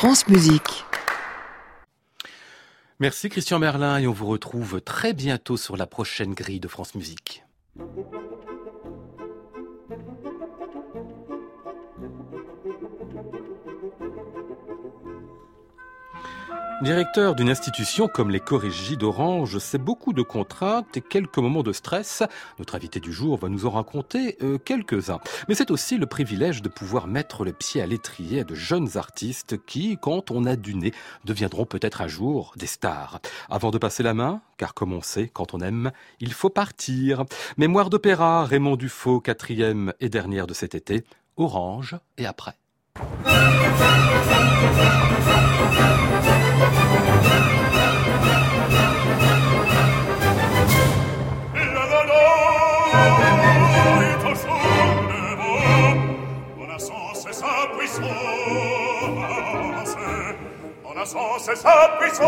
France Musique. Merci Christian Merlin et on vous retrouve très bientôt sur la prochaine grille de France Musique. Directeur d'une institution comme les Chorégies d'Orange, c'est beaucoup de contraintes et quelques moments de stress. Notre invité du jour va nous en raconter quelques-uns. Mais c'est aussi le privilège de pouvoir mettre le pied à l'étrier à de jeunes artistes qui, quand on a du nez, deviendront peut-être un jour des stars. Avant de passer la main, car comme on sait, quand on aime, il faut partir. Mémoire d'opéra, Raymond Dufaux, 4e et dernière de cet été, Orange et après. C'est sa puissance,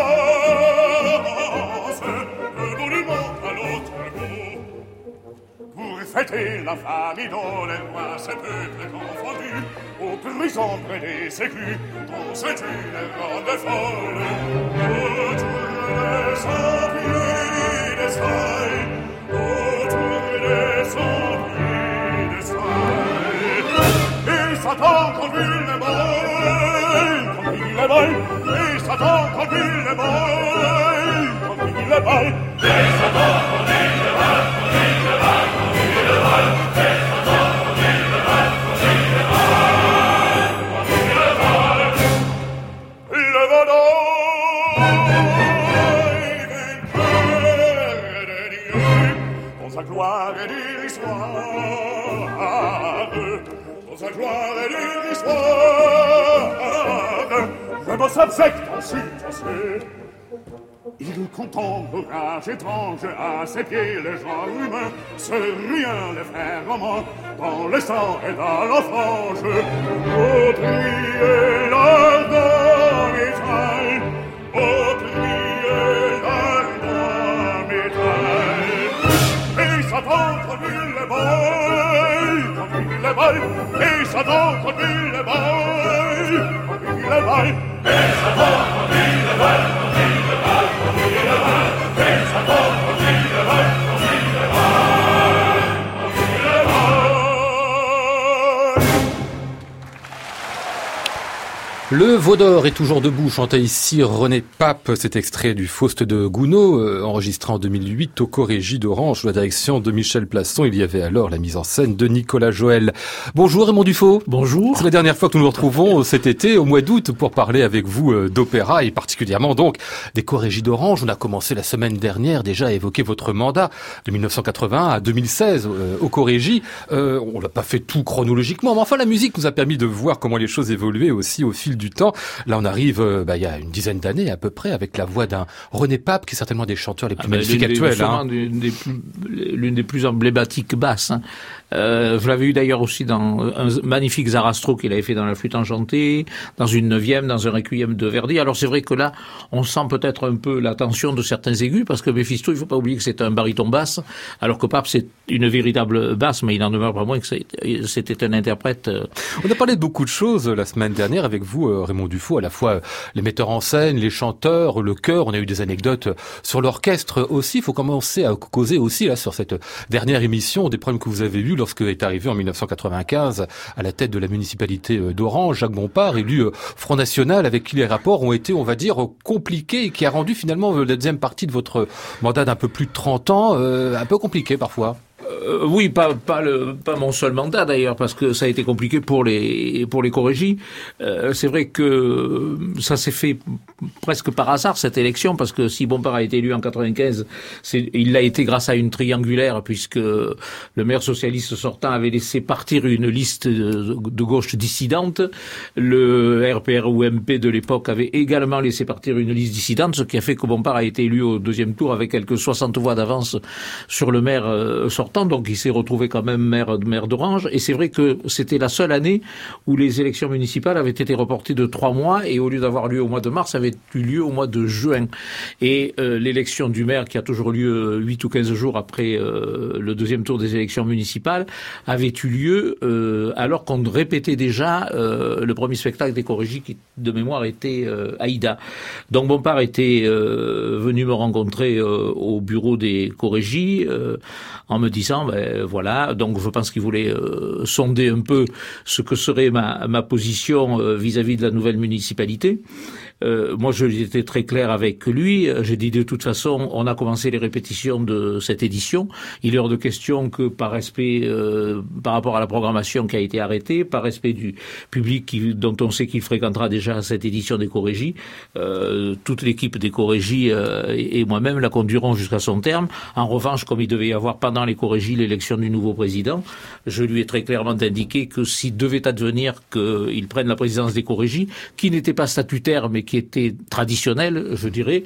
le monument à l'autre bout. Pour fêter la famille dont les lois se peuplent confondus, aux prisons près des sécus, dont c'est une grande folle. Autour des 100 pieds d'Espagne, autour des 100 pieds d'Espagne. Et Satan conduit les balles, conduit les balles. Satan conduit les balles, conduit les balles. Et Satan conduit les balles, conduit les balles, conduit les balles. Et Satan conduit les balles, conduit les balles, conduit les balles. Le Vaudois, vainqueur de Dieu, pour sa gloire et de l'histoire, pour sa gloire et de l'histoire. Je me subjecte ensuite. Il contemple rage étrange à ses pieds les gens humains, se rien les frères romains, dans le sang et dans la frange. Au prier l'ardent métal, au prier l'ardent métal. Et Satan conduit les balles, et Satan conduit les balles, conduit les balles. Et Satan conduit les balles, conduit les balles, conduit les balles. Et Satan conduit les balles, conduit les balles, conduit les balles. Le Veau d'Or est toujours debout, chantait ici René Pape, cet extrait du Faust de Gounod, enregistré en 2008 aux Chorégies d'Orange, sous la direction de Michel Plasson. Il y avait alors la mise en scène de Nicolas Joël. Bonjour Raymond Dufaux. Bonjour. C'est la dernière fois que nous nous retrouvons cet été, au mois d'août, pour parler avec vous d'opéra et particulièrement donc des Chorégies d'Orange. On a commencé la semaine dernière déjà à évoquer votre mandat de 1980 à 2016 aux Chorégies. On l'a pas fait tout chronologiquement, mais enfin la musique nous a permis de voir comment les choses évoluaient aussi au fil du temps. Là, on arrive, il y a une dizaine d'années à peu près, avec la voix d'un René Pape, qui est certainement des chanteurs les plus magnifiques actuels. L'une des plus emblématiques basses. Je l'avais eu d'ailleurs aussi dans un magnifique Zarastro qu'il avait fait dans la flûte enchantée, dans une 9e, dans un requiem de Verdi. Alors c'est vrai que là, on sent peut-être un peu la tension de certains aigus, parce que Méphisto, il faut pas oublier que c'est un baryton basse, alors que Pape, c'est une véritable basse, mais il n'en demeure pas moins que c'était un interprète. On a parlé de beaucoup de choses la semaine dernière avec vous, Raymond Dufaux, à la fois les metteurs en scène, les chanteurs, le chœur. On a eu des anecdotes sur l'orchestre aussi. Il faut commencer à causer aussi là sur cette dernière émission des problèmes que vous avez eus lorsque est arrivé en 1995 à la tête de la municipalité d'Orange, Jacques Bompard, élu Front National, avec qui les rapports ont été, on va dire, compliqués et qui a rendu finalement la deuxième partie de votre mandat d'un peu plus de 30 ans un peu compliqué parfois. Oui, pas mon seul mandat d'ailleurs, parce que ça a été compliqué pour les Chorégies. C'est vrai que ça s'est fait presque par hasard cette élection, parce que si Bompard a été élu en 95, il l'a été grâce à une triangulaire, puisque le maire socialiste sortant avait laissé partir une liste de gauche dissidente. Le RPR-UMP de l'époque avait également laissé partir une liste dissidente, ce qui a fait que Bompard a été élu au deuxième tour avec quelques 60 voix d'avance sur le maire sortant. sortant, donc il s'est retrouvé quand même maire d'Orange. Et c'est vrai que c'était la seule année où les élections municipales avaient été reportées de 3 mois et au lieu d'avoir lieu au mois de mars, avait eu lieu au mois de juin. Et l'élection du maire, qui a toujours lieu 8 ou 15 jours après le deuxième tour des élections municipales, avait eu lieu alors qu'on répétait déjà le premier spectacle d'Éco-Régie qui, de mémoire, était Aïda. Donc Bompard était venu me rencontrer au bureau des Éco-Régie en me disant, voilà, donc je pense qu'il voulait sonder un peu ce que serait ma position vis-à-vis de la nouvelle municipalité. Moi, j'étais très clair avec lui. J'ai dit de toute façon, on a commencé les répétitions de cette édition. Il est hors de question que par respect par rapport à la programmation qui a été arrêtée, par respect du public dont on sait qu'il fréquentera déjà cette édition d'Éco-Régie, toute l'équipe d'Éco-Régie et moi-même la conduirons jusqu'à son terme. En revanche, comme il devait y avoir pendant l'Éco-Régie l'élection du nouveau président, je lui ai très clairement indiqué que s'il devait advenir qu'il prenne la présidence d'Éco-Régie, qui n'était pas statutaire mais qui était traditionnel, je dirais,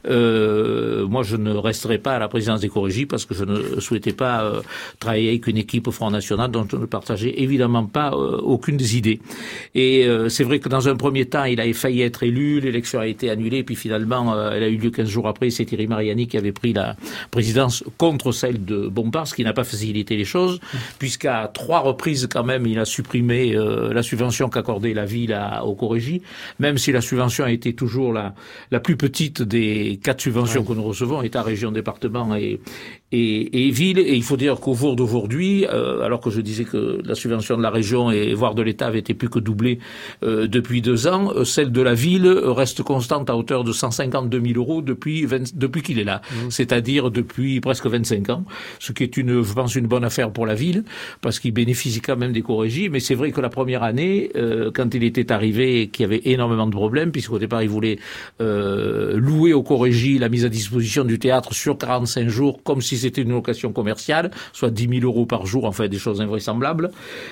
moi je ne resterai pas à la présidence d'Éco-Régie parce que je ne souhaitais pas travailler avec une équipe au Front National dont je ne partageais évidemment pas aucune des idées. Et c'est vrai que dans un premier temps, il avait failli être élu, l'élection a été annulée, puis finalement, elle a eu lieu 15 jours après, c'est Thierry Mariani qui avait pris la présidence contre celle de Bompard, ce qui n'a pas facilité les choses, puisqu'à 3 reprises quand même, il a supprimé la subvention qu'accordait la ville au Éco-Régie, même si la subvention a été toujours la plus petite des 4 subventions que nous recevons, État, région, département et ville. Et il faut dire qu'au jour d'aujourd'hui, alors que je disais que la subvention de la région et voire de l'État avait été plus que doublée depuis 2 ans, celle de la ville reste constante à hauteur de 152 000 euros depuis qu'il est là, c'est-à-dire depuis presque 25 ans, ce qui est je pense une bonne affaire pour la ville, parce qu'il bénéficie quand même d'Éco-Régie. Mais c'est vrai que la première année, quand il était arrivé, qu'il y avait énormément de problèmes, puisqu'au départ il voulait louer au Éco-Régie la mise à disposition du théâtre sur 45 jours, comme si c'était une location commerciale, soit 10 000 euros par jour, enfin des choses invraisemblables.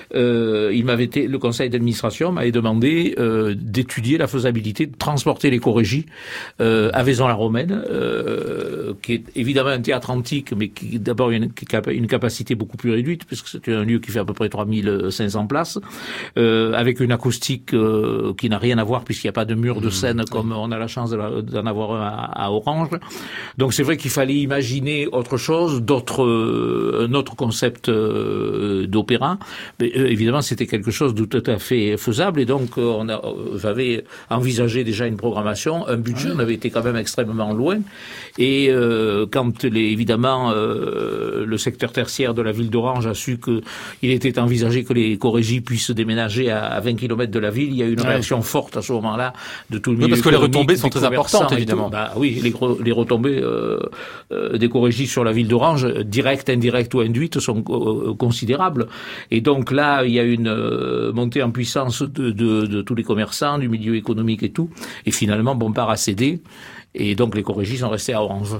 Le conseil d'administration m'avait demandé d'étudier la faisabilité de transporter l'Éco-Régie à Vaison-la-Romaine, qui est évidemment un théâtre antique, mais qui d'abord a une capacité beaucoup plus réduite, puisque c'est un lieu qui fait à peu près 3500 places, avec une acoustique qui n'a rien à voir, puisqu'il n'y a pas de mur de scène comme on a la chance d'en avoir un à Orange. Donc c'est vrai qu'il fallait imaginer autre chose, un autre concept d'opéra. Mais évidemment, c'était quelque chose de tout à fait faisable, et donc j'avais envisagé déjà une programmation, un budget, on avait été quand même extrêmement loin. Et quand évidemment le secteur tertiaire de la ville d'Orange a su qu'il était envisagé que les Éco-Régies puissent déménager à 20 km de la ville, il y a eu une réaction forte à ce moment-là de tout le milieu. Parce que les retombées sont très importantes, évidemment. Oui, les retombées d'Éco-Régie sur la ville d'Orange, directes, indirectes ou induites, sont considérables. Et donc là, il y a une montée en puissance de tous les commerçants, du milieu économique et tout. Et finalement, Bompard a cédé. Et donc les Éco-Régies sont restés à Orange.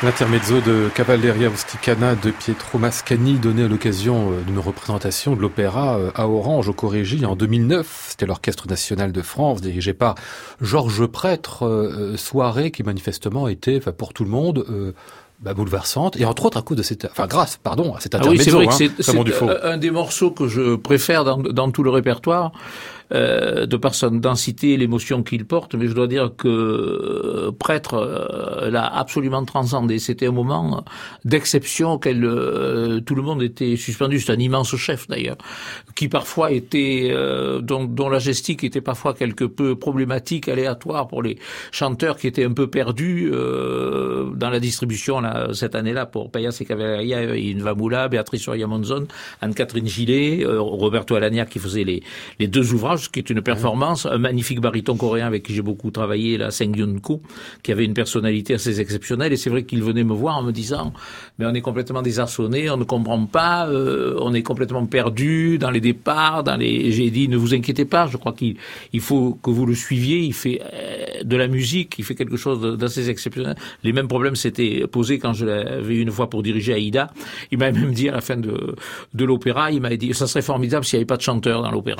L'intermezzo de Cavalleria Rusticana de Pietro Mascagni donné à l'occasion d'une représentation de l'opéra à Orange au Corégie en 2009. C'était l'Orchestre National de France dirigé par Georges Prêtre. Soirée qui manifestement était pour tout le monde bouleversante et entre autres à cause de cette, grâce à cet intermezzo. Oui, c'est vrai que c'est un des morceaux que je préfère dans tout le répertoire. De par sa densité et l'émotion qu'il porte, mais je dois dire que Prêtre l'a absolument transcendé. C'était un moment d'exception auquel tout le monde était suspendu. C'est un immense chef d'ailleurs, qui parfois était dont la gestique était parfois quelque peu problématique, aléatoire pour les chanteurs qui étaient un peu perdus dans la distribution là, cette année-là pour Payas et Cavalleria, Inva Moula, Béatrice Oria-Monzon, Anne-Catherine Gillet, Roberto Alagna qui faisait les deux ouvrages, qui est une performance, un magnifique baryton coréen avec qui j'ai beaucoup travaillé, la Seng Yun-ko, qui avait une personnalité assez exceptionnelle, et c'est vrai qu'il venait me voir en me disant mais on est complètement désarçonné, on ne comprend pas, on est complètement perdu dans les départs, j'ai dit ne vous inquiétez pas, je crois qu'il faut que vous le suiviez, il fait de la musique, il fait quelque chose d'assez exceptionnel. Les mêmes problèmes s'étaient posés quand je l'avais une fois pour diriger Aïda. Il m'a même dit à la fin de l'opéra, il m'a dit ça serait formidable s'il n'y avait pas de chanteur dans l'opéra.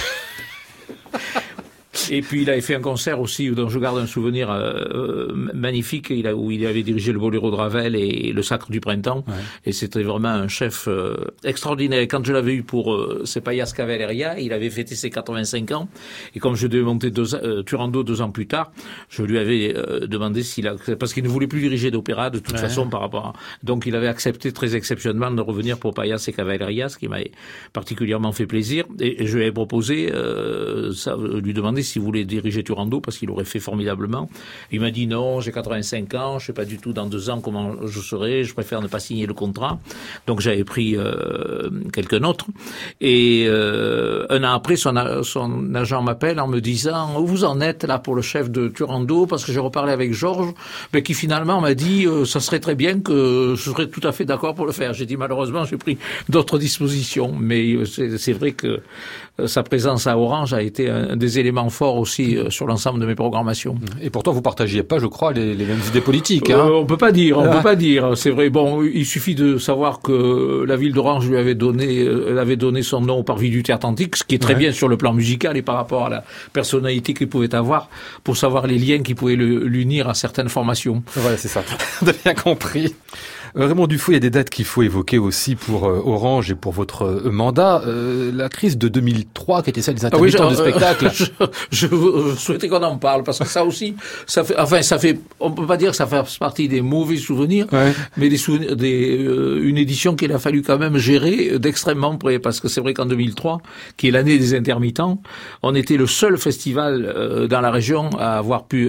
Et puis il avait fait un concert aussi dont je garde un souvenir magnifique où il avait dirigé le Boléro de Ravel et le Sacre du Printemps. Ouais. Et c'était vraiment un chef extraordinaire. Quand je l'avais eu pour Payas Cavalleria, il avait fêté ses 85 ans. Et comme je devais monter Turandot 2 ans plus tard, je lui avais demandé parce qu'il ne voulait plus diriger d'opéra de toute façon par rapport à... Donc il avait accepté très exceptionnellement de revenir pour Payas et Cavalleria, ce qui m'avait particulièrement fait plaisir. Et je lui avais proposé lui demander s'il voulait diriger Turandot parce qu'il aurait fait formidablement. Il m'a dit non, j'ai 85 ans, je sais pas du tout dans 2 ans comment je serai, je préfère ne pas signer le contrat. Donc j'avais pris quelques notes. Et un an après, son agent m'appelle en me disant où vous en êtes là pour le chef de Turandot, parce que j'ai reparlé avec Georges, mais qui finalement m'a dit ça serait très bien, que je serais tout à fait d'accord pour le faire. J'ai dit malheureusement j'ai pris d'autres dispositions, mais c'est vrai que sa présence à Orange a été un des éléments forts aussi sur l'ensemble de mes programmations. Et pourtant, vous partagiez pas, je crois, les mêmes idées politiques. On peut pas dire. C'est vrai. Bon, il suffit de savoir que la ville d'Orange lui avait donné son nom au Parvis du Théâtre Antique, ce qui est très bien sur le plan musical et par rapport à la personnalité qu'il pouvait avoir, pour savoir les liens qui pouvaient l'unir à certaines formations. Voilà, c'est ça. Vous avez bien compris. Raymond Dufaux, il y a des dates qu'il faut évoquer aussi pour Orange et pour votre mandat. La crise de 2003, qui était celle des intermittents de spectacle. Je souhaitais qu'on en parle, parce que ça aussi, on peut pas dire que ça fait partie des mauvais souvenirs, mais une édition qu'il a fallu quand même gérer d'extrêmement près, parce que c'est vrai qu'en 2003, qui est l'année des intermittents, on était le seul festival dans la région à avoir pu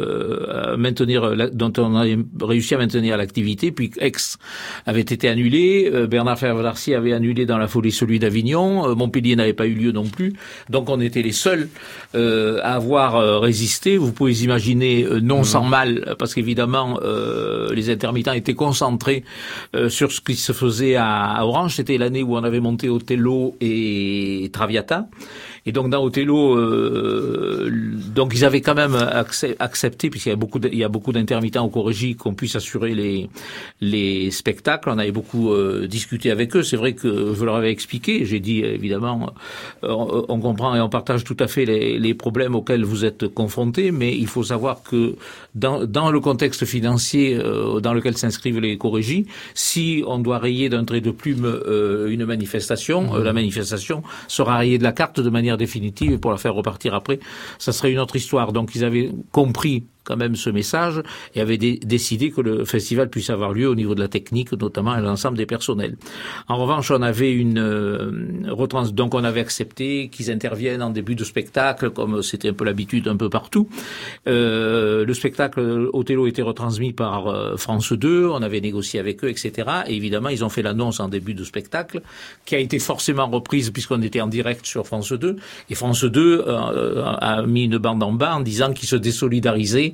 dont on a réussi à maintenir l'activité, puis avait été annulé, Bernard Ferrer-Darcy avait annulé dans la folie celui d'Avignon, Montpellier n'avait pas eu lieu non plus, donc on était les seuls à avoir résisté. Vous pouvez imaginer non sans mal, parce qu'évidemment les intermittents étaient concentrés sur ce qui se faisait à Orange. C'était l'année où on avait monté Othello et Traviata. Et donc dans Othello, donc ils avaient quand même accepté, puisqu'il y a beaucoup d'intermittents au Corégie, qu'on puisse assurer les spectacles. On avait beaucoup discuté avec eux. C'est vrai que je leur avais expliqué. J'ai dit évidemment, on comprend et on partage tout à fait les problèmes auxquels vous êtes confrontés, mais il faut savoir que dans le contexte financier dans lequel s'inscrivent les Corégies, si on doit rayer d'un trait de plume une manifestation, la manifestation sera rayée de la carte de manière définitive, et pour la faire repartir après, ça serait une autre histoire. Donc ils avaient compris quand même ce message et avait décidé que le festival puisse avoir lieu au niveau de la technique, notamment à l'ensemble des personnels. En revanche, on avait donc on avait accepté qu'ils interviennent en début de spectacle, comme c'était un peu l'habitude un peu partout. Le spectacle Othello était retransmis par France 2, on avait négocié avec eux, etc. Et évidemment, ils ont fait l'annonce en début de spectacle, qui a été forcément reprise puisqu'on était en direct sur France 2. Et France 2 a mis une bande en bas en disant qu'ils se désolidarisaient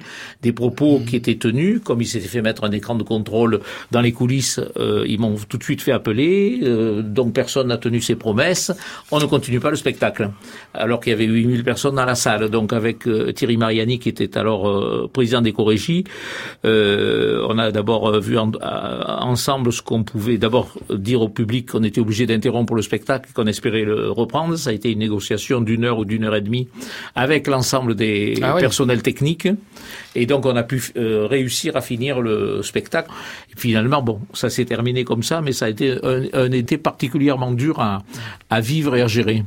des propos qui étaient tenus. Comme il s'était fait mettre un écran de contrôle dans les coulisses, ils m'ont tout de suite fait appeler, donc personne n'a tenu ses promesses. On ne continue pas le spectacle. Alors qu'il y avait 8000 personnes dans la salle. Donc avec Thierry Mariani, qui était alors président des Corégies, on a d'abord vu ensemble ce qu'on pouvait d'abord dire au public qu'on était obligé d'interrompre le spectacle, qu'on espérait le reprendre. Ça a été une négociation d'1 heure ou d'1 heure et demie avec l'ensemble des personnels techniques. Et donc on a pu réussir à finir le spectacle. Et finalement, bon, ça s'est terminé comme ça, mais ça a été un été particulièrement dur à vivre et à gérer.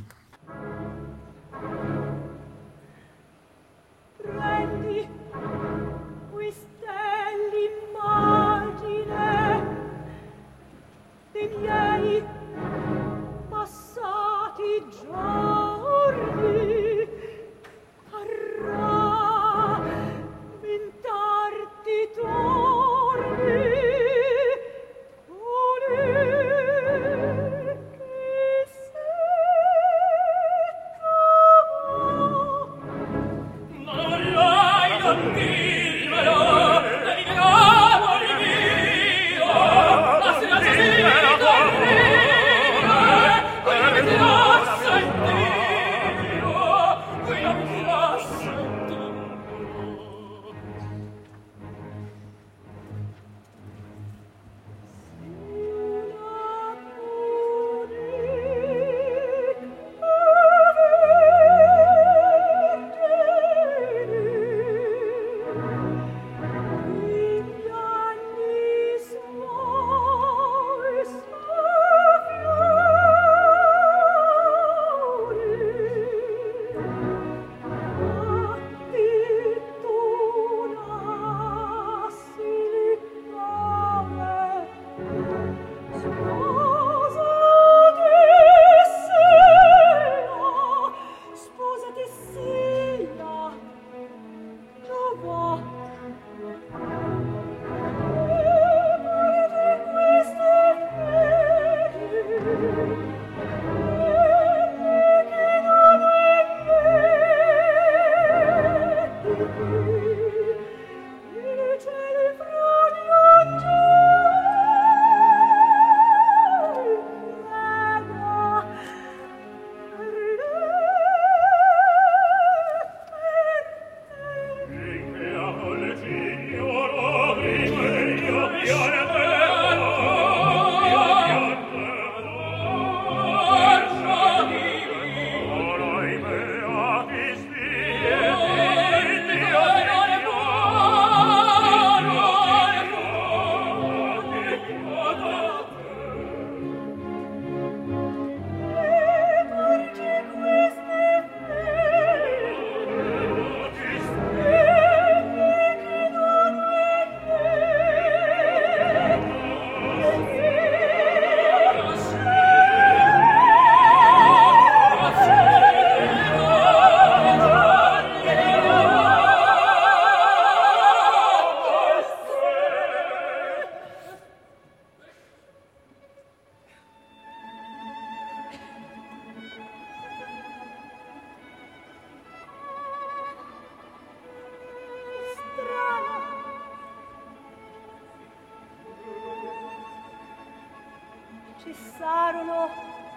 Cessarono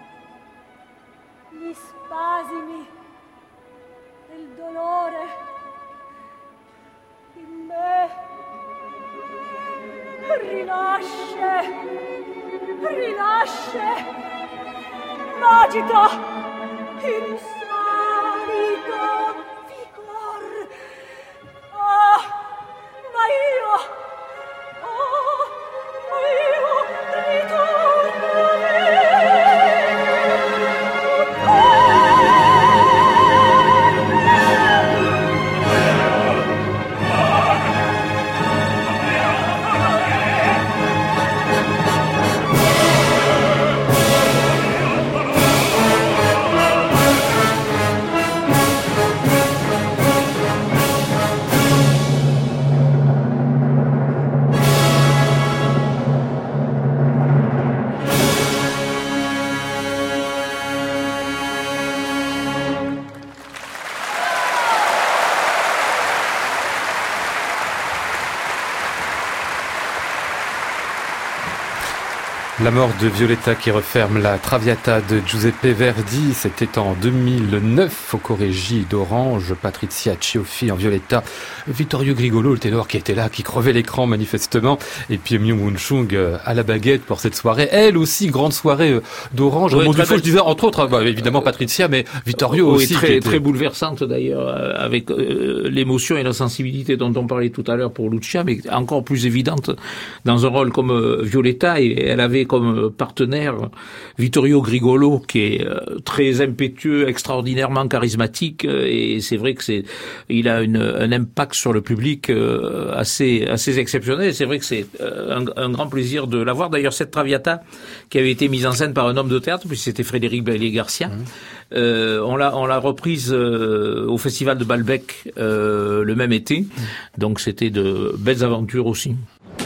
gli spasimi del dolore in me. Rinasce, m'agita insanico vigor. Ah, ma io La mort de Violetta qui referme la Traviata de Giuseppe Verdi, c'était en 2009 au Correggi d'Orange, Patrizia Cioffi en Violetta, Vittorio Grigolo, le ténor qui était là, qui crevait l'écran manifestement, et puis Myung-Whun Chung à la baguette pour cette soirée, elle aussi grande soirée d'Orange. Oui, Je disais entre autres, évidemment Patrizia, mais Vittorio oui, aussi. Très bouleversante d'ailleurs, avec l'émotion et la sensibilité dont on parlait tout à l'heure pour Lucia, mais encore plus évidente dans un rôle comme Violetta, et elle avait comme partenaire Vittorio Grigolo, qui est très impétueux, extraordinairement charismatique, et c'est vrai que il a un impact sur le public assez exceptionnel. Et c'est vrai que c'est un grand plaisir de l'avoir. D'ailleurs, cette Traviata qui avait été mise en scène par un homme de théâtre, puisque c'était Frédéric Bailly-Garcia. On l'a reprise au festival de Balbec le même été. Donc c'était de belles aventures aussi.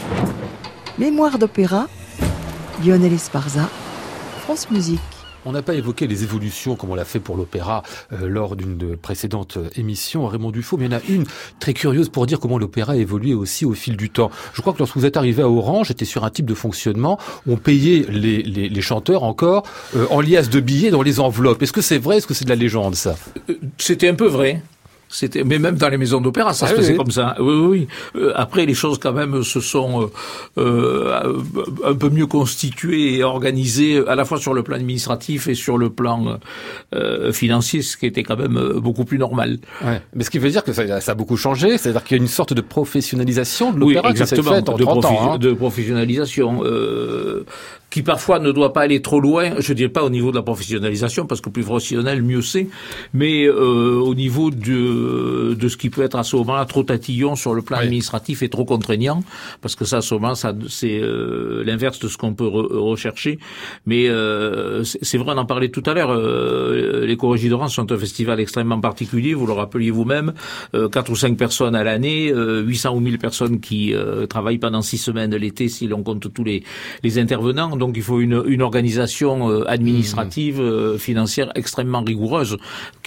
Mémoire d'opéra, Lionel Esparza, France Musique. On n'a pas évoqué les évolutions comme on l'a fait pour l'opéra lors d'une précédente émission, Raymond Dufaux, mais il y en a une très curieuse pour dire comment l'opéra a évolué aussi au fil du temps. Je crois que lorsque vous êtes arrivé à Orange, j'étais sur un type de fonctionnement où on payait les chanteurs encore en liasses de billets dans les enveloppes. Est-ce que c'est vrai? Est-ce que c'est de la légende, ça? C'était un peu vrai. Mais même dans les maisons d'opéra, ça se faisait comme ça. Oui. Après, les choses quand même se sont un peu mieux constituées et organisées, à la fois sur le plan administratif et sur le plan financier, ce qui était quand même beaucoup plus normal. Ouais. Mais ce qui veut dire que ça a beaucoup changé, c'est-à-dire qu'il y a une sorte de professionnalisation de l'opéra qui s'est faite en 30 ans. De professionnalisation. Qui parfois ne doit pas aller trop loin, je dirais pas au niveau de la professionnalisation, parce que plus professionnel, mieux c'est, mais au niveau de ce qui peut être à ce moment-là trop tatillon sur le plan administratif et trop contraignant, parce que ça, à ce moment, c'est l'inverse de ce qu'on peut rechercher. Mais c'est vrai, on en parlait tout à l'heure, les Correggi d'Orange sont un festival extrêmement particulier, vous le rappeliez vous-même, 4 ou 5 personnes à l'année, 800 ou 1000 personnes qui travaillent pendant 6 semaines l'été, si l'on compte tous les intervenants. Donc il faut une organisation administrative, financière extrêmement rigoureuse,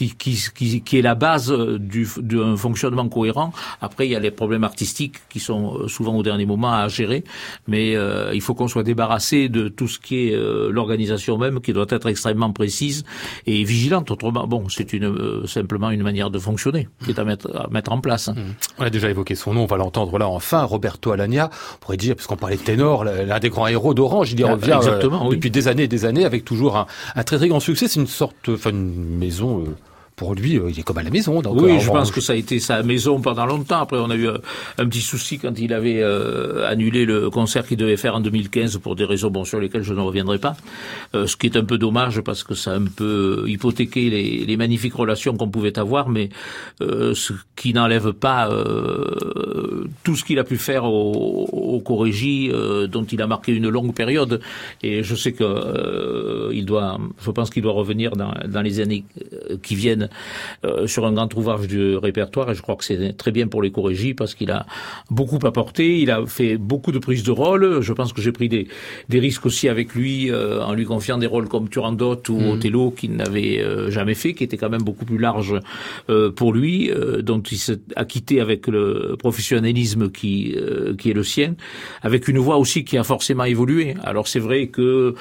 qui est la base d'un fonctionnement cohérent. Après, il y a les problèmes artistiques qui sont souvent au dernier moment à gérer, mais il faut qu'on soit débarrassé de tout ce qui est l'organisation même, qui doit être extrêmement précise et vigilante. Autrement, c'est simplement une manière de fonctionner qui est à mettre en place. On a déjà évoqué son nom, on va l'entendre là enfin, Roberto Alagna. On pourrait dire, puisqu'on parlait de ténor, l'un des grands héros d'Orange, il y revient depuis des années et des années, avec toujours un très très grand succès. C'est une maison... Pour lui, il est comme à la maison. Donc, oui, je pense que ça a été sa maison pendant longtemps. Après, on a eu un petit souci quand il avait annulé le concert qu'il devait faire en 2015 pour des raisons sur lesquelles je ne reviendrai pas. Ce qui est un peu dommage parce que ça a un peu hypothéqué les magnifiques relations qu'on pouvait avoir, mais ce qui n'enlève pas tout ce qu'il a pu faire au Correggi, dont il a marqué une longue période. Et je sais que je pense qu'il doit revenir dans les années qui viennent sur un grand ouvrage du répertoire, et je crois que c'est très bien pour les Correggi parce qu'il a beaucoup apporté, il a fait beaucoup de prises de rôle. Je pense que j'ai pris des risques aussi avec lui en lui confiant des rôles comme Turandot ou Othello qu'il n'avait jamais fait, qui était quand même beaucoup plus large pour lui, dont il s'est acquitté avec le professionnalisme qui est le sien, avec une voix aussi qui a forcément évolué. Alors c'est vrai que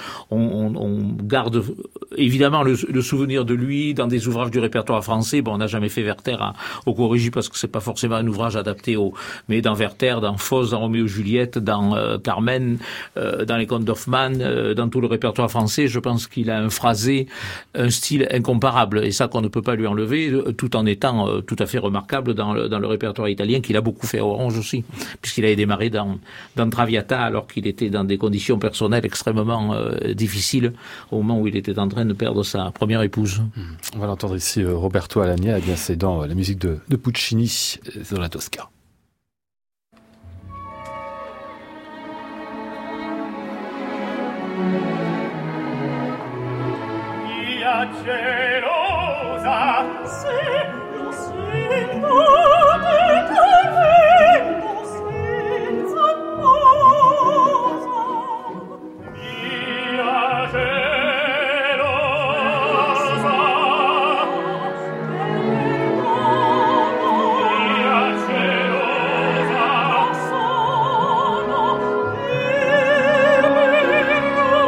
on garde évidemment le souvenir de lui dans des ouvrages du répertoire français. On n'a jamais fait Werther au Correggi parce que c'est pas forcément un ouvrage adapté mais dans Werther, dans Faust, dans Roméo et Juliette, dans Carmen, dans les contes d'Hoffmann, dans tout le répertoire français, je pense qu'il a un phrasé, un style incomparable, et ça qu'on ne peut pas lui enlever, tout en étant tout à fait remarquable dans le répertoire italien, qu'il a beaucoup fait à Orange aussi, puisqu'il avait démarré dans Traviata alors qu'il était dans des conditions personnelles extrêmement difficiles au moment où il était en train de perdre sa première épouse. On va l'entendre ici, Roberto Alagna, eh bien c'est dans la musique de Puccini, dans la Tosca. Via gelosa, se lo sento di tormento senza posa. via gelosa, Sono il mio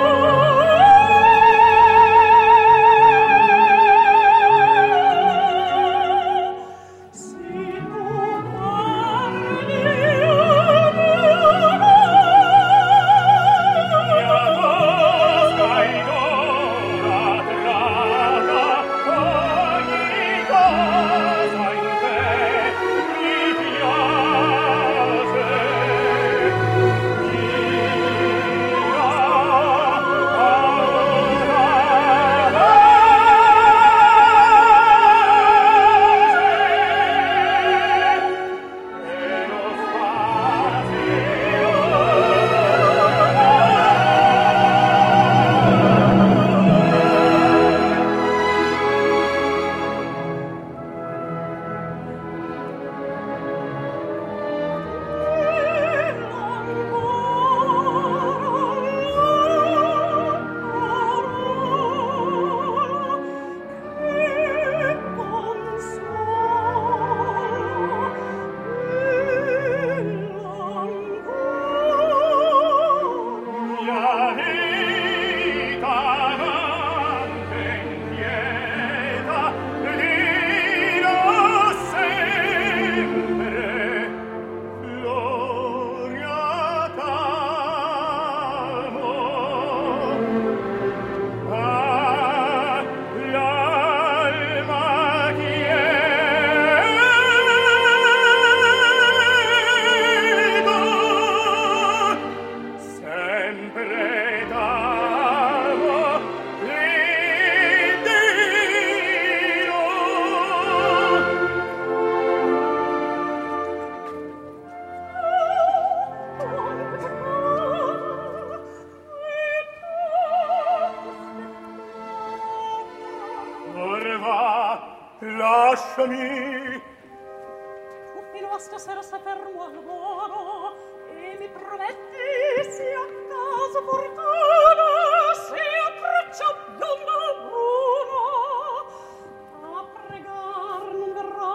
lasciami. Tu fino a stasera sei fermo al lavoro e mi prometti se a caso fortuna se abbraccia biondo bruno a pregar non verrà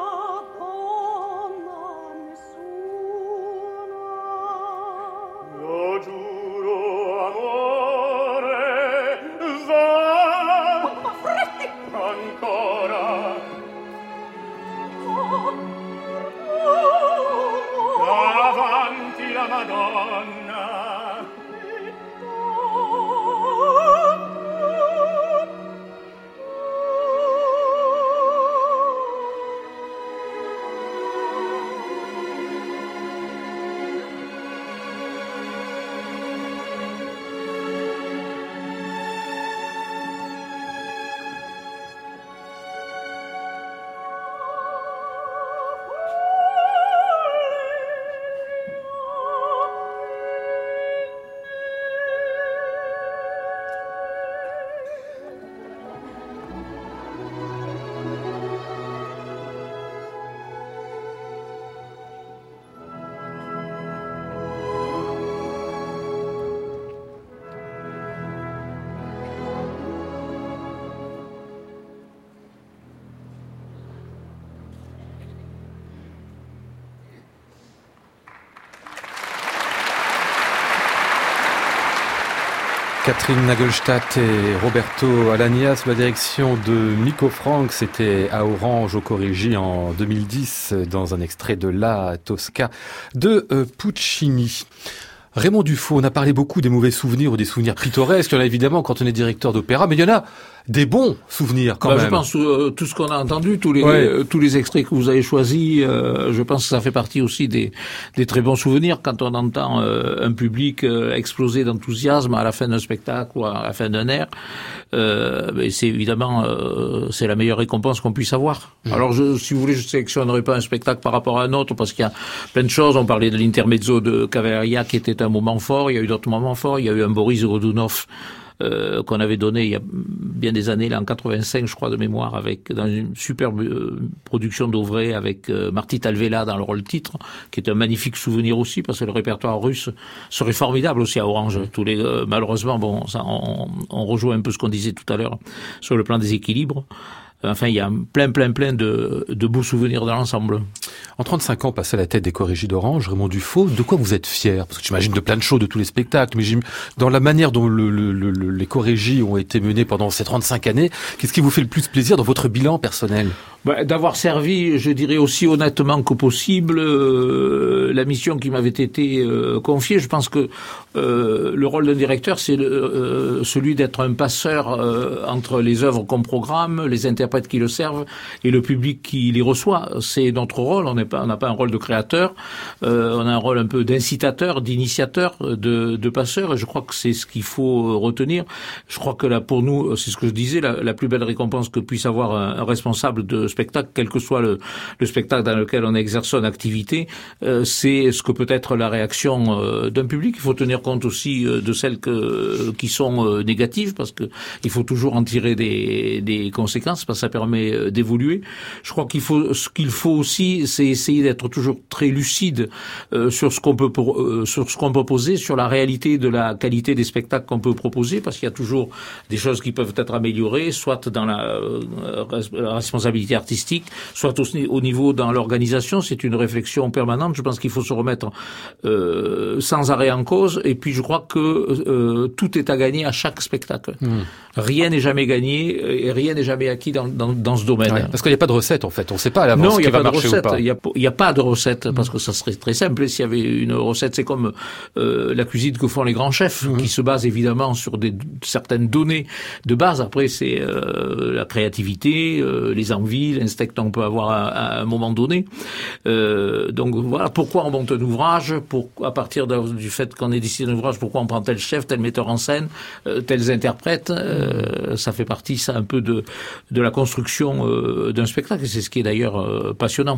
donna nessuna. Lo giuro, amore, Ma fretti! ancora. Avanti la Madonna. Catherine Nagelstadt et Roberto Alagna sous la direction de Miko Frank, c'était à Orange au Corrigi en 2010 dans un extrait de La Tosca de Puccini. Raymond Dufaux, on a parlé beaucoup des mauvais souvenirs ou des souvenirs pittoresques. Il y en a évidemment quand on est directeur d'opéra, mais il y en a des bons souvenirs quand même. Je pense tout ce qu'on a entendu, tous les extraits que vous avez choisis, je pense que ça fait partie aussi des très bons souvenirs quand on entend un public exploser d'enthousiasme à la fin d'un spectacle ou à la fin d'un air. C'est évidemment c'est la meilleure récompense qu'on puisse avoir. Alors si vous voulez, je sélectionnerai pas un spectacle par rapport à un autre parce qu'il y a plein de choses. On parlait de l'intermezzo de Cavalleria qui était un moment fort. Il y a eu d'autres moments forts. Il y a eu un Boris Godunov qu'on avait donné il y a bien des années, là en 85 je crois de mémoire, avec dans une superbe production d'Auvray avec Marty Talvela dans le rôle titre, qui est un magnifique souvenir aussi parce que le répertoire russe serait formidable aussi à Orange. Malheureusement bon, ça on rejoint un peu ce qu'on disait tout à l'heure sur le plan des équilibres. Enfin, il y a plein de beaux souvenirs dans l'ensemble. En 35 ans, passé à la tête des Corrégies d'Orange, Raymond Dufaux, de quoi vous êtes fier? Parce que j'imagine de plein de choses, de tous les spectacles, mais dans la manière dont les Corrégies ont été menées pendant ces 35 années, qu'est-ce qui vous fait le plus plaisir dans votre bilan personnel? D'avoir servi, je dirais aussi honnêtement que possible, la mission qui m'avait été confiée. Je pense que le rôle d'un directeur, c'est celui d'être un passeur entre les œuvres qu'on programme, les interprètes qui le servent et le public qui les reçoit. C'est notre rôle. On n'a pas un rôle de créateur. On a un rôle un peu d'incitateur, d'initiateur, de passeur. Et je crois que c'est ce qu'il faut retenir. Je crois que là, pour nous, c'est ce que je disais, la plus belle récompense que puisse avoir un responsable de spectacle, quel que soit le spectacle dans lequel on exerce son activité, c'est ce que peut être la réaction d'un public. Il faut tenir compte aussi de celles qui sont négatives, parce que il faut toujours en tirer des conséquences, parce que ça permet d'évoluer. Je crois ce qu'il faut aussi, c'est essayer d'être toujours très lucide sur ce qu'on peut proposer, sur la réalité de la qualité des spectacles qu'on peut proposer, parce qu'il y a toujours des choses qui peuvent être améliorées, soit dans la responsabilité artistique, soit au niveau dans l'organisation. C'est une réflexion permanente. Je pense qu'il faut se remettre sans arrêt en cause. Et puis je crois que tout est à gagner à chaque spectacle. Rien n'est jamais gagné et rien n'est jamais acquis dans ce domaine. Ouais, parce qu'il n'y a pas de recette en fait. On ne sait pas à l'avance ce qui va marcher ou pas. Il n'y a pas de recette parce que ça serait très simple. S'il y avait une recette, c'est comme la cuisine que font les grands chefs, qui se base évidemment sur certaines données de base. Après, c'est la créativité, les envies, l'instinct qu'on peut avoir à un moment donné. Donc voilà pourquoi on monte un ouvrage, à partir du fait qu'on ait décidé d'un ouvrage, pourquoi on prend tel chef, tel metteur en scène, tels interprètes. Ça fait partie, ça, un peu de la construction d'un spectacle, et c'est ce qui est d'ailleurs passionnant.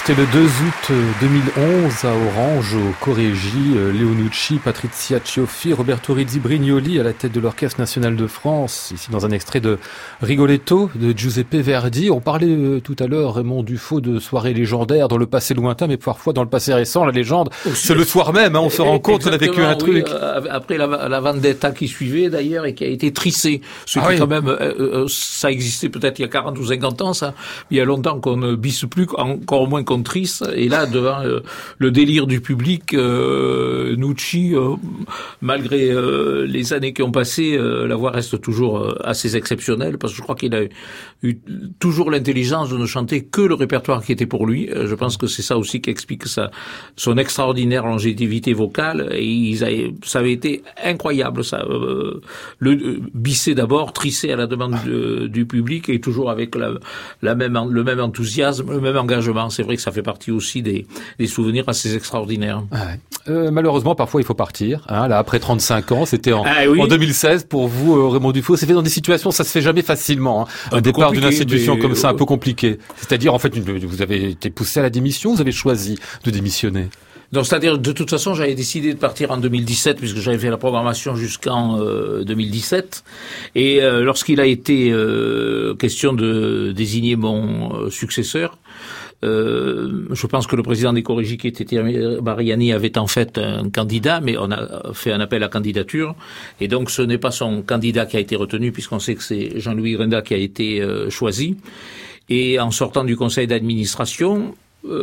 C'était le 2 août 2011 à Orange, au Corrégie. Leonucci, Patrizia Cioffi, Roberto Rizzi Brignoli à la tête de l'Orchestre National de France. Ici dans un extrait de Rigoletto de Giuseppe Verdi. On parlait tout à l'heure, Raymond Dufaux, de soirées légendaires dans le passé lointain, mais parfois dans le passé récent. La légende, c'est le soir même. On se rend compte qu'on a vécu un truc. Après la vendetta qui suivait d'ailleurs et qui a été tricée. Ce qui quand même, ça existait peut-être il y a 40 ou 50 ans, ça. Il y a longtemps qu'on ne bisse plus, encore moins qu'on trisse. Et là, devant le délire du public, Nucci, malgré les années qui ont passé, la voix reste toujours assez exceptionnelle, parce que je crois qu'il a eu toujours l'intelligence de ne chanter que le répertoire qui était pour lui. Je pense que c'est ça aussi qui explique son extraordinaire longévité vocale. Et ça avait été incroyable, ça. Le bisser d'abord, trisser à la demande du public, et toujours avec le même enthousiasme, le même engagement. C'est vrai que ça fait partie aussi des souvenirs assez extraordinaires. Malheureusement, parfois, il faut partir. Là, après 35 ans, c'était en 2016 pour vous, Raymond Dufaux. C'est fait dans des situations, ça se fait jamais facilement. Un départ d'une institution comme ça, un peu compliqué. C'est-à-dire, en fait, vous avez été poussé à la démission, vous avez choisi de démissionner. Donc, c'est-à-dire, de toute façon, j'avais décidé de partir en 2017, puisque j'avais fait la programmation jusqu'en 2017. Et lorsqu'il a été question de désigner mon successeur, je pense que le président des Corrégies, qui était Thierry Mariani, avait en fait un candidat, mais on a fait un appel à candidature. Et donc, ce n'est pas son candidat qui a été retenu, puisqu'on sait que c'est Jean-Louis Grenda qui a été choisi. Et en sortant du conseil d'administration,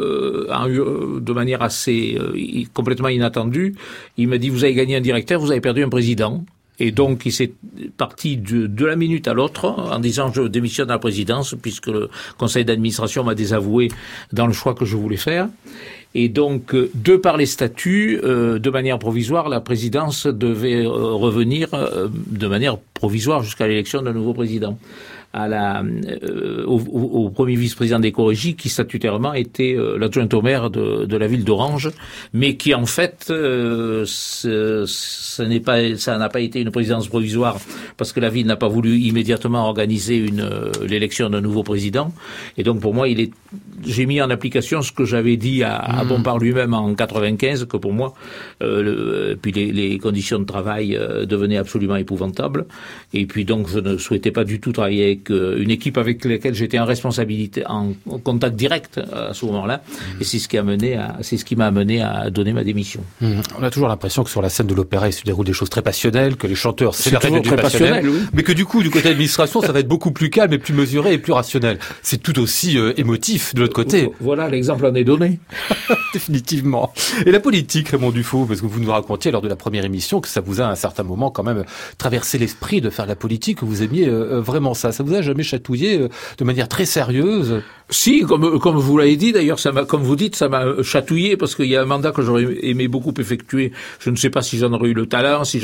de manière assez complètement inattendue, il m'a dit: vous avez gagné un directeur, vous avez perdu un président. Et donc, il s'est parti de la minute à l'autre en disant: je démissionne à la présidence, puisque le conseil d'administration m'a désavoué dans le choix que je voulais faire. Et donc, de par les statuts, de manière provisoire, la présidence devait revenir de manière provisoire jusqu'à l'élection d'un nouveau président, au premier vice-président des Corrégies, qui statutairement était l'adjoint au maire de la ville d'Orange, mais qui en fait ça n'a pas été une présidence provisoire, parce que la ville n'a pas voulu immédiatement organiser l'élection d'un nouveau président. Et donc pour moi, j'ai mis en application ce que j'avais dit à Bompard lui-même en 95, que pour moi puis les conditions de travail devenaient absolument épouvantables. Et puis donc je ne souhaitais pas du tout travailler avec une équipe avec laquelle j'étais en responsabilité, en contact direct à ce moment-là. Et c'est ce qui m'a amené à donner ma démission. On a toujours l'impression que sur la scène de l'opéra, il se déroule des choses très passionnelles, que les chanteurs, c'est la règle du passionnel, oui. Mais que du coup, du côté administration, ça va être beaucoup plus calme et plus mesuré et plus rationnel. C'est tout aussi émotif de l'autre côté. Voilà, l'exemple en est donné. Définitivement. Et la politique, Raymond Dufaux, parce que vous nous racontiez lors de la première émission que ça vous a à un certain moment quand même traversé l'esprit de faire de la politique, que vous aimiez vraiment ça. Ça vous a jamais chatouillé de manière très sérieuse? Si, comme vous l'avez dit, d'ailleurs, comme vous dites, ça m'a chatouillé, parce qu'il y a un mandat que j'aurais aimé beaucoup effectuer. Je ne sais pas si j'en aurais eu le talent, si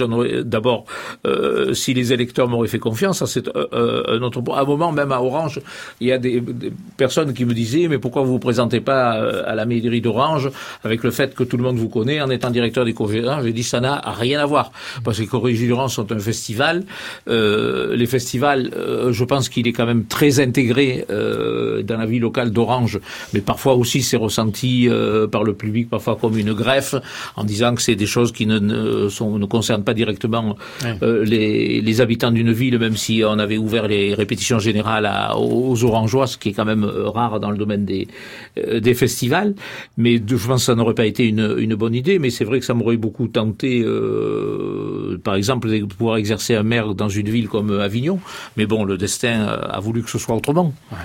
les électeurs m'auraient fait confiance. Ça, c'est un autre point. À un moment, même à Orange, il y a des personnes qui me disaient: mais pourquoi vous vous présentez pas à la mairie d'Orange, avec le fait que tout le monde vous connaît, en étant directeur des Corrégies d'Orange? J'ai dit: ça n'a rien à voir, parce que les Corrégies d'Orange sont un festival. Les festivals, je pense qu'il est quand même très intégré dans la vie locale d'Orange, mais parfois aussi c'est ressenti par le public, parfois comme une greffe, en disant que c'est des choses qui ne concernent pas directement les habitants d'une ville, même si on avait ouvert les répétitions générales aux Orangeois, ce qui est quand même rare dans le domaine des festivals. Mais je pense que ça n'aurait pas été une bonne idée, mais c'est vrai que ça m'aurait beaucoup tenté, par exemple, de pouvoir exercer un maire dans une ville comme Avignon. Mais bon, le destin a voulu que ce soit autrement. Ouais.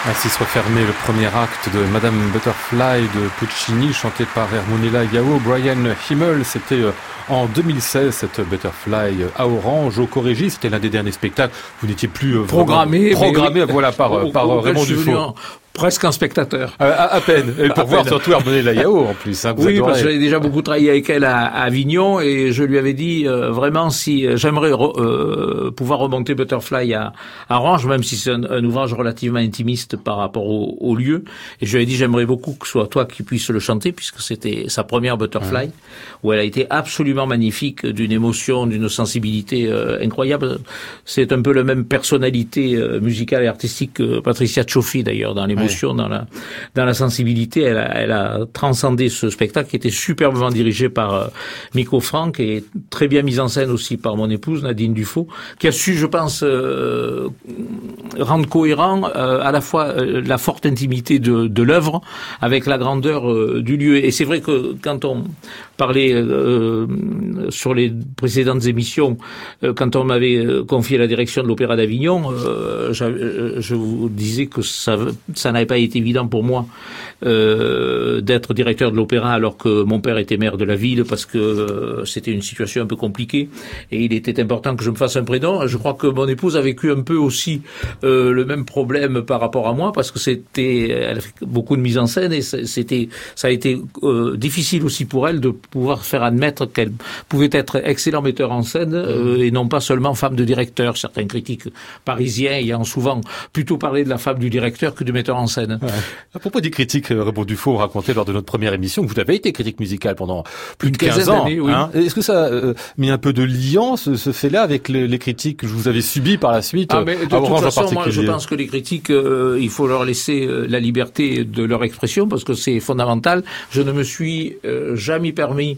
Ainsi se refermait le premier acte de Madame Butterfly de Puccini, chanté par Hermonella Yao, Brian Himmel. C'était en 2016, cette Butterfly à Orange, au Corégie. C'était l'un des derniers spectacles. Vous n'étiez plus programmé, voilà, par Raymond Dufaux. Presque un spectateur. À peine. Et pour voir surtout Hermonella Yao en plus. Hein, oui, parce que j'avais déjà beaucoup travaillé avec elle à Avignon et je lui avais dit vraiment si j'aimerais pouvoir remonter Butterfly à Orange, même si c'est un ouvrage relativement intimiste par rapport au lieu. Et je lui avais dit j'aimerais beaucoup que ce soit toi qui puisses le chanter puisque c'était sa première Butterfly où elle a été absolument magnifique, d'une émotion, d'une sensibilité incroyable. C'est un peu la même personnalité musicale et artistique que Patricia Cioffi d'ailleurs dans les dans la sensibilité, elle a transcendé ce spectacle qui était superbement dirigé par Miko Franck et très bien mis en scène aussi par mon épouse Nadine Dufaux, qui a su, je pense, rendre cohérent à la fois la forte intimité de l'œuvre avec la grandeur du lieu. Et c'est vrai que quand on parlait sur les précédentes émissions, quand on m'avait confié la direction de l'Opéra d'Avignon, je vous disais que ça n'avait pas été évident pour moi d'être directeur de l'opéra alors que mon père était maire de la ville parce que c'était une situation un peu compliquée et il était important que je me fasse un prénom. Je crois que mon épouse a vécu un peu aussi le même problème par rapport à moi parce que elle a fait beaucoup de mise en scène et ça a été difficile aussi pour elle de pouvoir faire admettre qu'elle pouvait être excellent metteur en scène et non pas seulement femme de directeur. Certains critiques parisiens ayant souvent plutôt parlé de la femme du directeur que du metteur en scène. Ouais. À propos des critiques, Raymond Dufaux racontait lors de notre première émission que vous avez été critique musical pendant plus de 15 ans. Oui. Hein. Est-ce que ça a mis un peu de liant, ce fait-là, avec les critiques que vous avez subies par la suite mais de toute façon, moi, je pense que les critiques, il faut leur laisser la liberté de leur expression parce que c'est fondamental. Je ne me suis jamais permis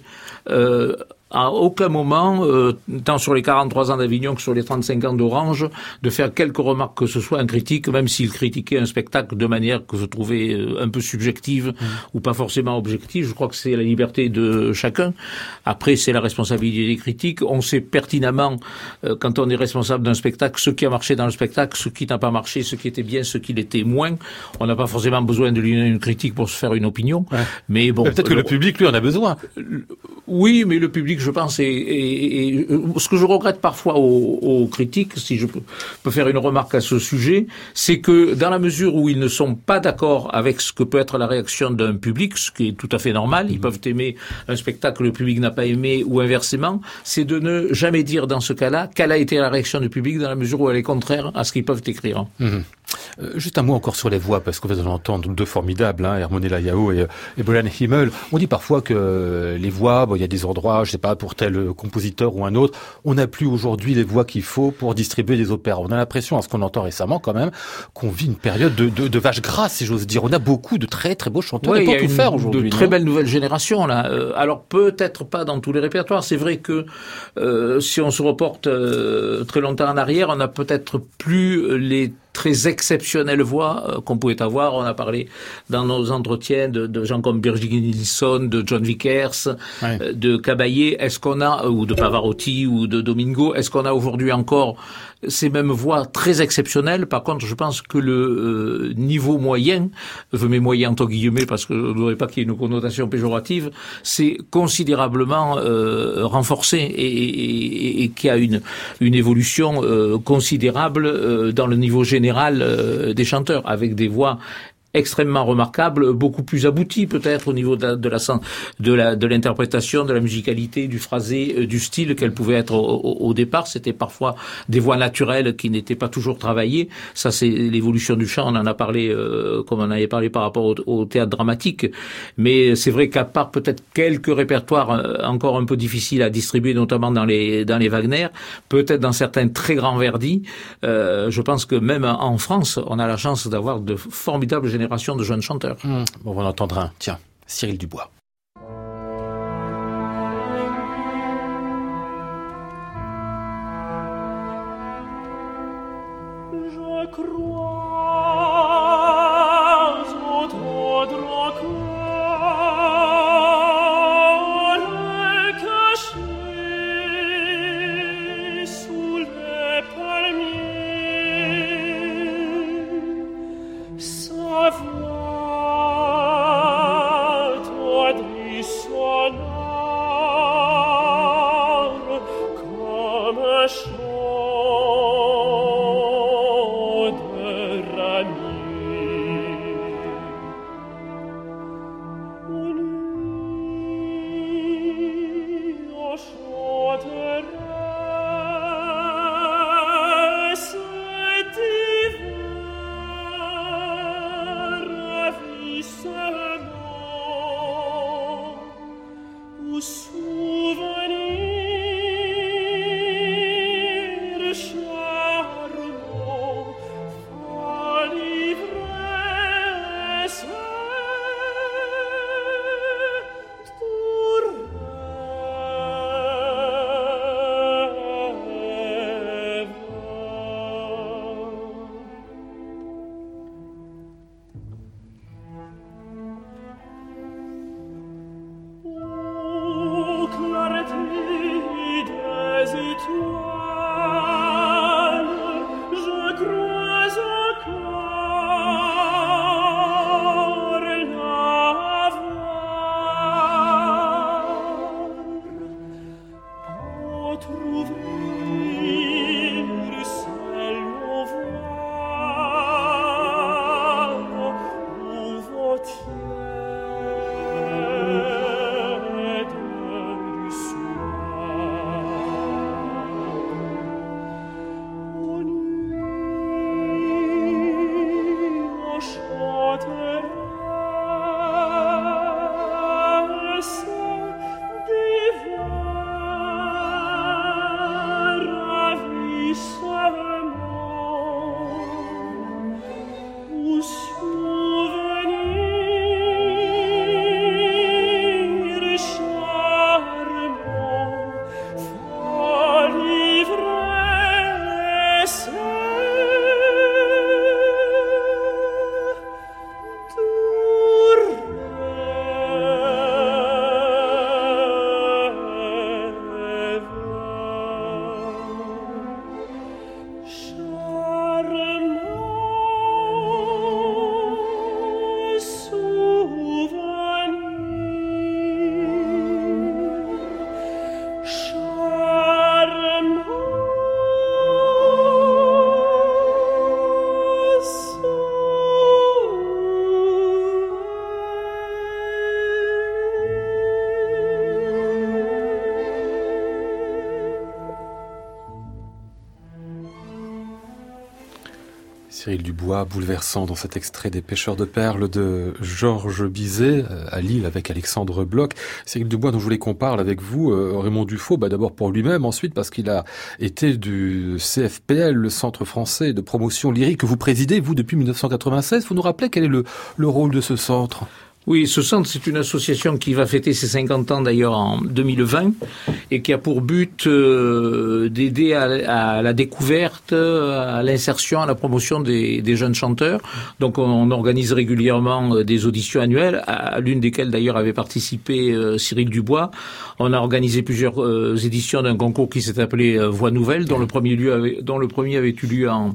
à aucun moment, tant sur les 43 ans d'Avignon que sur les 35 ans d'Orange, de faire quelques remarques que ce soit un critique, même s'il critiquait un spectacle de manière que je trouvais un peu subjective ou pas forcément objective. Je crois que c'est la liberté de chacun. Après, c'est la responsabilité des critiques. On sait pertinemment, quand on est responsable d'un spectacle, ce qui a marché dans le spectacle, ce qui n'a pas marché, ce qui était bien, ce qui l'était moins. On n'a pas forcément besoin de lire une critique pour se faire une opinion. Ouais. Mais bon. Peut-être que le public, lui, en a besoin. Oui, mais le public, je pense, et ce que je regrette parfois aux critiques, si je peux faire une remarque à ce sujet, c'est que dans la mesure où ils ne sont pas d'accord avec ce que peut être la réaction d'un public, ce qui est tout à fait normal, ils peuvent aimer un spectacle que le public n'a pas aimé ou inversement, c'est de ne jamais dire dans ce cas-là quelle a été la réaction du public dans la mesure où elle est contraire à ce qu'ils peuvent écrire. Juste un mot encore sur les voix, parce qu'on va entendre deux formidables, Hermonella Yao et Brian Himmel. On dit parfois que les voix, il y a des endroits, je sais pas, pour tel compositeur ou un autre, on n'a plus aujourd'hui les voix qu'il faut pour distribuer des opéras. On a l'impression, à ce qu'on entend récemment quand même, qu'on vit une période de vache grasse, si j'ose dire. On a beaucoup de très très beaux chanteurs, oui, pour tout faire aujourd'hui. De très belles nouvelles générations là. Alors peut-être pas dans tous les répertoires. C'est vrai que si on se reporte très longtemps en arrière, on n'a peut-être plus les très exceptionnelles voix qu'on pouvait avoir. On a parlé dans nos entretiens de gens comme Birgit Nilsson, de John Vickers, de Caballé. Est-ce qu'on a, ou de Pavarotti ou de Domingo, est-ce qu'on a aujourd'hui encore ces mêmes voix très exceptionnelles? Par contre, je pense que le niveau moyen, je mets moyen entre guillemets parce que je ne voudrais pas qu'il y ait une connotation péjorative, c'est considérablement renforcé et qui a une évolution considérable dans le niveau général des chanteurs, avec des voix extrêmement remarquable, beaucoup plus abouti peut-être au niveau de l'interprétation, de la musicalité, du phrasé, du style qu'elle pouvait être au départ. C'était parfois des voix naturelles qui n'étaient pas toujours travaillées. Ça, c'est l'évolution du chant. On en a parlé, comme on avait parlé par rapport au théâtre dramatique. Mais c'est vrai qu'à part peut-être quelques répertoires encore un peu difficiles à distribuer, notamment dans les Wagner, peut-être dans certains très grands Verdi, je pense que même en France, on a la chance d'avoir de formidables générations de jeunes chanteurs. Bon, on va en entendre un. Tiens, Cyril Dubois. Je crois au tendre cœur caché sous les palmiers. Cyril Dubois, bouleversant dans cet extrait des Pêcheurs de perles de Georges Bizet à Lille avec Alexandre Bloch. Cyril Dubois dont je voulais qu'on parle avec vous, Raymond Dufaux, d'abord pour lui-même, ensuite parce qu'il a été du CFPL, le Centre français de promotion lyrique que vous présidez, vous, depuis 1996. Vous nous rappelez quel est le rôle de ce centre ? Oui, ce centre, c'est une association qui va fêter ses 50 ans d'ailleurs en 2020 et qui a pour but d'aider à la découverte, à l'insertion, à la promotion des jeunes chanteurs. Donc on organise régulièrement des auditions annuelles, à l'une desquelles d'ailleurs avait participé Cyril Dubois. On a organisé plusieurs éditions d'un concours qui s'est appelé Voix Nouvelles, dont le premier avait eu lieu en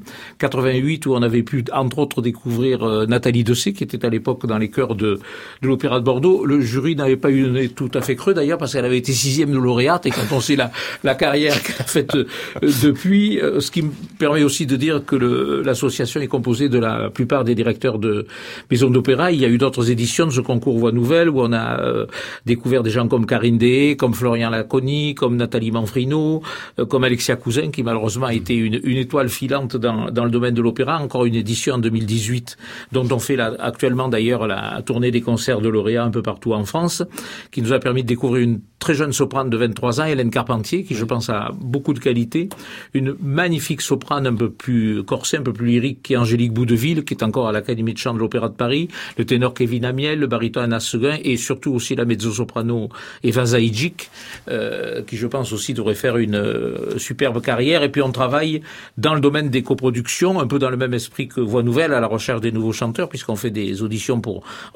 88, où on avait pu entre autres découvrir Nathalie Dessay, qui était à l'époque dans les chœurs de l'Opéra de Bordeaux. Le jury n'avait pas eu un nez tout à fait creux d'ailleurs, parce qu'elle avait été 6e de lauréate, et quand on sait la carrière qu'elle a faite depuis, ce qui me permet aussi de dire que l'association est composée de la plupart des directeurs de maisons d'opéra. Il y a eu d'autres éditions de ce concours Voix Nouvelles où on a découvert des gens comme Karine Deshaies, comme Florian Laconi, comme Nathalie Manfrino, comme Alexia Cousin, qui malheureusement a été une étoile filante dans le domaine de l'opéra. Encore une édition en 2018, dont on fait actuellement d'ailleurs la tournée des concerts de lauréats un peu partout en France, qui nous a permis de découvrir une très jeune soprane de 23 ans, Hélène Carpentier, qui je pense a beaucoup de qualité, une magnifique soprane un peu plus corsée, un peu plus lyrique, qui est Angélique Boudeville, qui est encore à l'Académie de chant de l'Opéra de Paris, le ténor Kevin Amiel, le baryton Anas Seguin, et surtout aussi la mezzo-soprano Eva Zaïdjik, qui je pense aussi devrait faire une superbe carrière. Et puis on travaille dans le domaine des coproductions, un peu dans le même esprit que Voix Nouvelles, à la recherche des nouveaux chanteurs, puisqu'on fait des auditions pour recruter des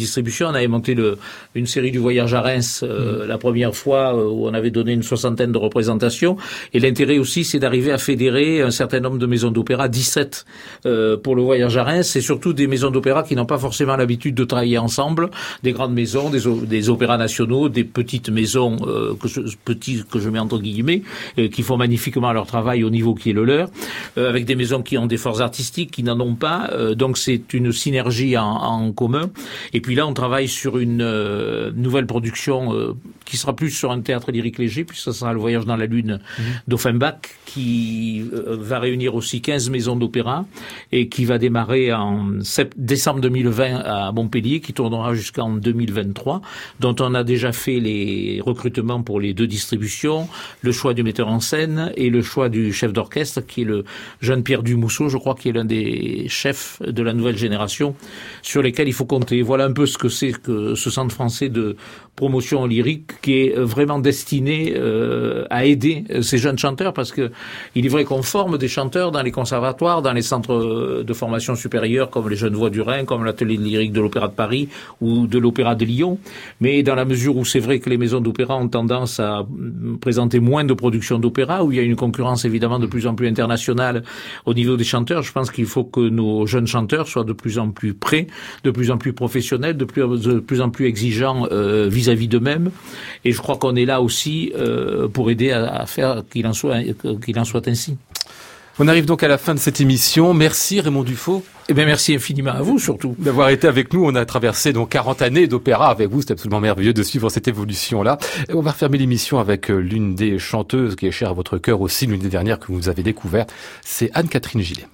distribution. On avait monté une série du Voyage à Reims la première fois où on avait donné une 60aine de représentations. Et l'intérêt aussi, c'est d'arriver à fédérer un certain nombre de maisons d'opéra, 17 pour le Voyage à Reims, et surtout des maisons d'opéra qui n'ont pas forcément l'habitude de travailler ensemble, des grandes maisons, des opéras nationaux, des petites maisons que je mets entre guillemets, qui font magnifiquement leur travail au niveau qui est le leur, avec des maisons qui ont des forces artistiques, qui n'en ont pas. Donc c'est une synergie en commun. Et puis là, on travaille sur une nouvelle production qui sera plus sur un théâtre lyrique léger, puisque ça sera le Voyage dans la Lune d'Offenbach, qui va réunir aussi 15 maisons d'opéra et qui va démarrer en décembre 2020 à Montpellier, qui tournera jusqu'en 2023, dont on a déjà fait les recrutements pour les 2 distributions, le choix du metteur en scène et le choix du chef d'orchestre, qui est le jeune Pierre Dumousseau, je crois, qui est l'un des chefs de la nouvelle génération sur lesquels il faut compter. Voilà un peu ce que c'est que ce centre français de promotion lyrique, qui est vraiment destiné à aider ces jeunes chanteurs, parce que il est vrai qu'on forme des chanteurs dans les conservatoires, dans les centres de formation supérieure comme les Jeunes Voix du Rhin, comme l'Atelier lyrique de l'Opéra de Paris ou de l'Opéra de Lyon. Mais dans la mesure où c'est vrai que les maisons d'opéra ont tendance à présenter moins de productions d'opéra, où il y a une concurrence évidemment de plus en plus internationale au niveau des chanteurs, je pense qu'il faut que nos jeunes chanteurs soient de plus en plus prêts, de plus en plus professionnels, de plus en plus exigeants vis-à-vis d'eux-mêmes. Et je crois qu'on est là aussi pour aider à faire qu'il en soit ainsi. On arrive donc à la fin de cette émission. Merci Raymond Dufaux. Eh bien, merci infiniment à vous, surtout. D'avoir été avec nous. On a traversé donc 40 années d'opéra avec vous. C'était absolument merveilleux de suivre cette évolution-là. Et on va refermer l'émission avec l'une des chanteuses qui est chère à votre cœur aussi, l'une des dernières que vous avez découvert. C'est Anne-Catherine Gillet.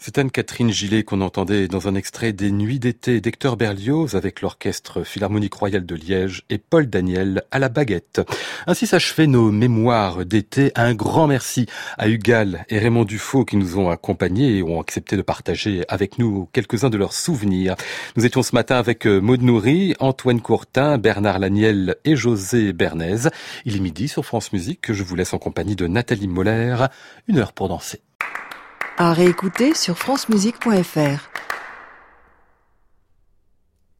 C'est Anne-Catherine Gillet qu'on entendait dans un extrait des Nuits d'été d'Hector Berlioz avec l'Orchestre Philharmonique Royal de Liège et Paul Daniel à la baguette. Ainsi s'achevaient nos mémoires d'été. Un grand merci à Hugal et Raymond Dufaux qui nous ont accompagnés et ont accepté de partager avec nous quelques-uns de leurs souvenirs. Nous étions ce matin avec Maud Nourri, Antoine Courtin, Bernard Laniel et José Bernays. Il est midi sur France Musique que je vous laisse en compagnie de Nathalie Moller. 1 heure pour danser. À réécouter sur francemusique.fr.